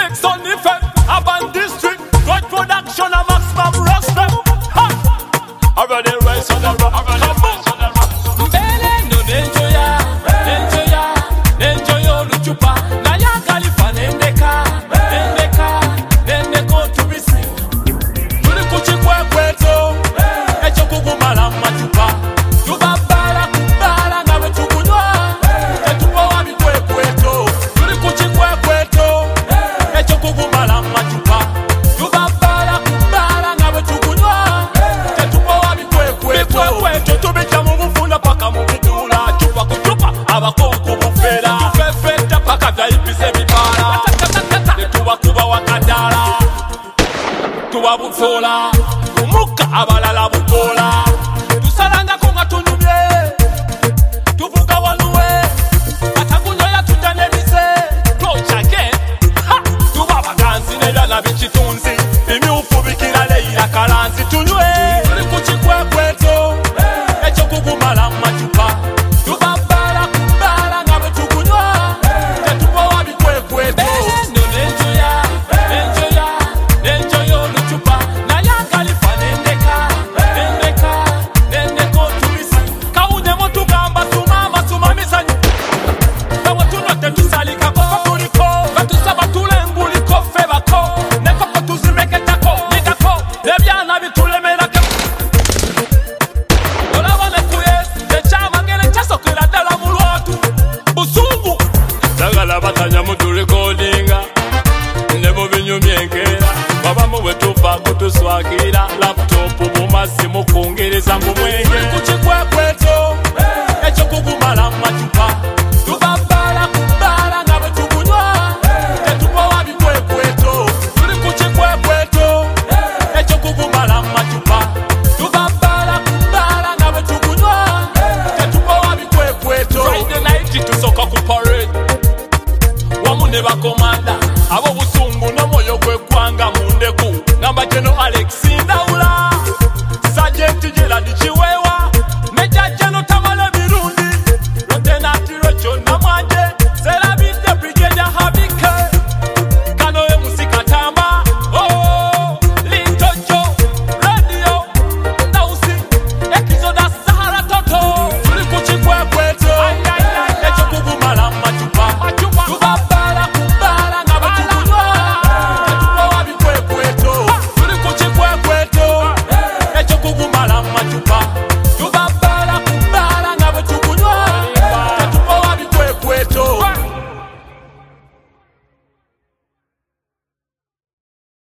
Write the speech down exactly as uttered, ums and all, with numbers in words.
Big Sun Effect, Urban District, Good Production, a maximum rock step. Ha! Already rise on the rock. Come on. Mbele no nenjoya, nenjoya, nenjoya luchupa. Na ya Khalifa nendeka, nendeka, nendeko tubisi. Tuli kuchikwe kweto, echo kugumala machupa. Tubabala kubala ngabe tukunywa, etupo wabikwe kweto. Tuli kuchikwe kweto, echo kugumala machupa. Tubabala kubala ngabe tukunywa, etupo wabikwe kweto. Kweto tubita mu bufunda paka mu bitula, chupa kuchupa abakonku bufera. Tufefeta paka byayipise bibala. Netuba kuba wakadala, tuba butola, umuka abalala butola. Tusalanga konga tunyumye, tuvuga wanuwe, atakunyoya tutanebise. Tochake, ha! Tuba baganzi nebyana bichitunzi, imyufu bikira leira kalanzi tunywe. Tuli kuchikwe kweto, echo kugumala machupa. Tubabala kubala ngabe tukunywa, tetupo wabikwe kweto. No nenjoya, nenjoya, nenjoya luchupa. Na ya Khalifa nendeka, nendeka, nendeko tubisi. Kaunye motu gamba sumama sumamisanyi. Kawa tunote tusalika koko kuliko. Batusaba tulenguliko febako. Nekoko tuzimeketako, nigako. Nebyana bitulemerake. Olabone kuye, nechama ngene chasokera dala mulwatu. Busungu. Sagala batanya mutu recordinga. Nebo binyumyenkera. Baba muwe tufa kutuswagira. Laptop mumasimu kungereza ngumwenge. Tuli kuchikwe kweto, echo kugumala machupa. Tubabala kubala ngabe tukunywa, tetupo wabikwe kweto. Tuli kuchikwe kweto, echo kugumala machupa. Tubabala kubala ngabe tukunywa, tetupo wabikwe kweto. Friday night tusoka ku parade, wamune bakomanda abo busungu n'omoyo gweggwanga mundeku ngamba jeno